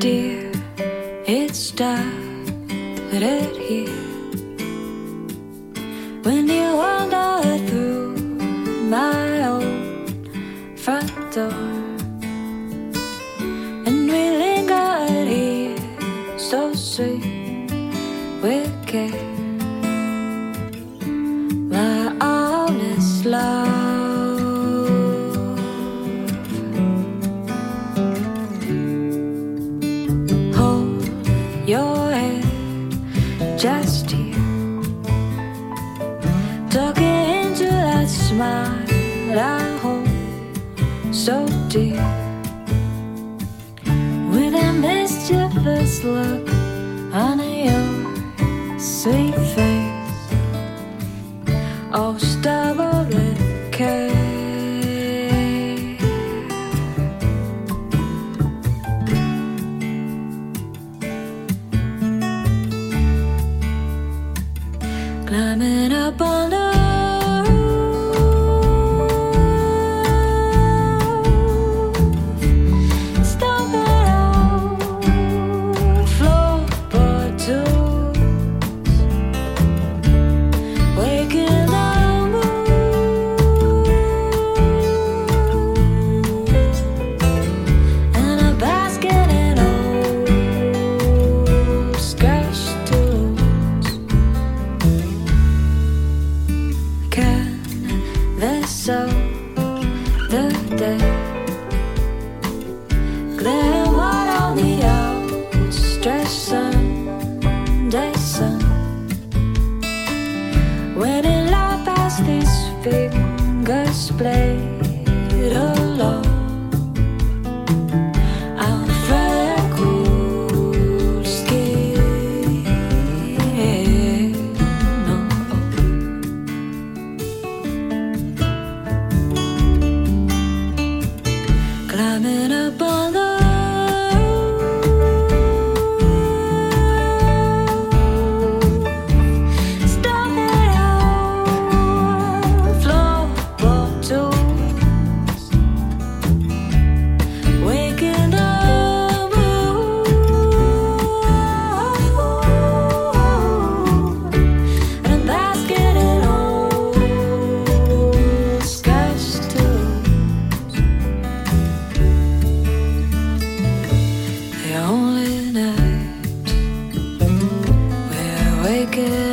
dear, it started here. When you wandered through my old front door, and we lingered here, so sweet with care. My honest love, hold your head just here, tuck it into that smile I hold so dear, with a mischievous look on your sweet face, all stubborn with care. Climbing up on the roof, stomping on floorboards, waking the moon, and a basket in old scratch tools. Can this of the day glare white on the outstretched Sunday sun, waiting loud past these fingers played along our frail cool skin. No. Climbing up on the roof, stomping on floorboards, waking the moon, and a basket in old scratch tools. The only night we're waking